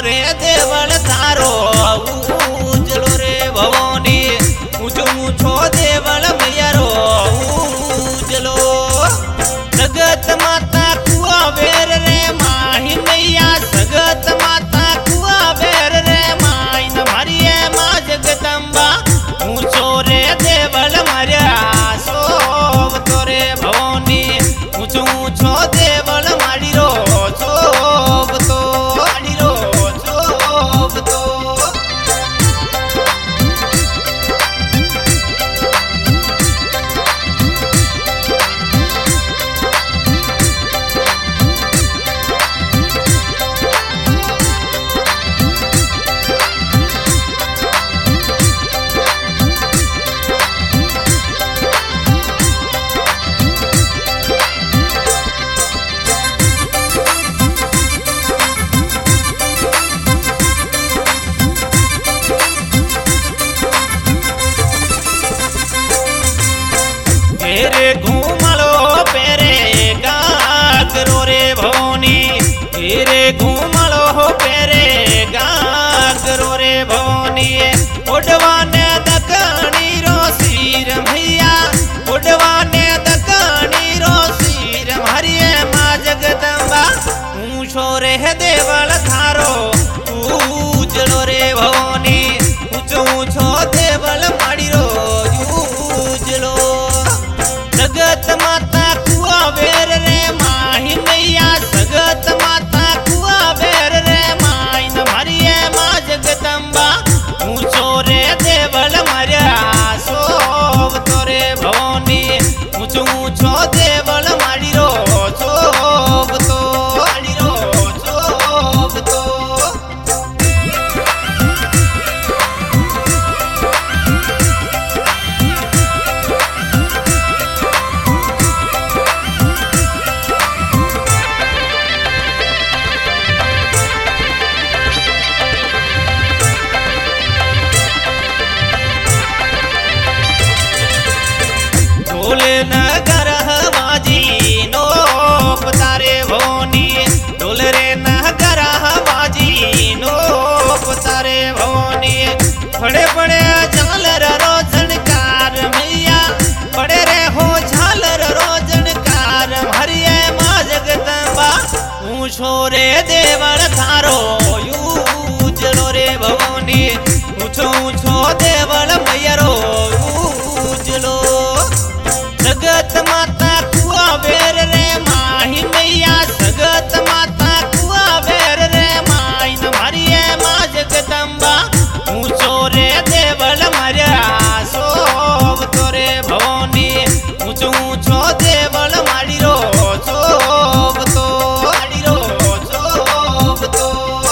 रे देवल थारो उजलो रे भवानी ऊंचो ऊंचो देवल मैयारो उजलो जगत माता कुआ बेर रे माही मैया जगत माता कुआ बेर रे माही न मारिए माँ जगदम्बा ऊंचो रे देवल मरिया सोव तो रे भवानी ऊंचो ऊंचो देवल मारी रो सोव तो मारी रो सोव तो पेरे घूमलो पेरे गागरो रे भवानी पेरे घूमलो पेरे गागरो रे भवानी उड़वाने दकनी रो सिर भैया उड़वाने दकनी रो सिर हरिये माँ जगदम्बा ऊंचो रे देवल थारो उजलो रे भवानी ऊंचो ऊंचो देवल माड़ी रो उजलो जगत माता कुआ बेर रे माही मैया जगत माता कुआ बेर रे माही न मारिए माँ जगदम्बा ऊंचो रे देवल मरिया सोव तो रे भवानी ऊंचो ऊंचो देवल मारी रो सोव तो मारी रो सोव तो ढोले नगर हमाजी नो पतारे भवानी ढोले रे नगर हमाजी नो पतारे भवानी बड़े बड़े झालर रो झनकार मैया बड़े रे हो झालर रो झनकार हरिये माँ जगदम्बा ऊंचो रे देवल थारो उजलो रे भवानी ऊंचो ऊंचो देवल मैयरो उजलो जगत माता कुआ बेर रे माही मैया जगत माता कुआ बेर रे माही न मारिए माँ जगदम्बा ऊंचो रे देवल मरिया सोव तो रे भवानी ऊंचो ऊंचो देवल मारी रो सोव तो मारी रो सोव तो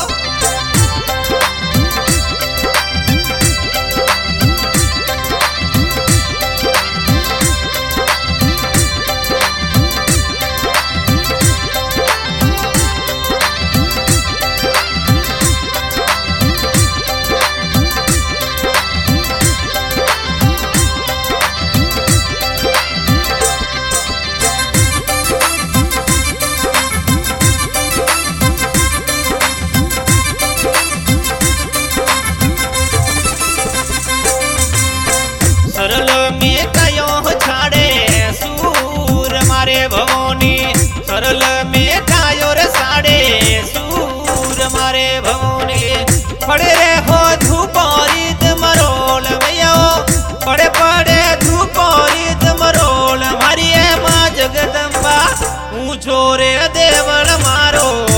सरल में कयो छाड़े सूर मारे भवानी सरल में कायो रे साड़े सूर मारे भवानी पड़े रे हो धूपोरित मरोल मैयो पड़े पड़े धूपोरित मरोल मारिए माँ जगदम्बा ऊंचो रे देवल मारो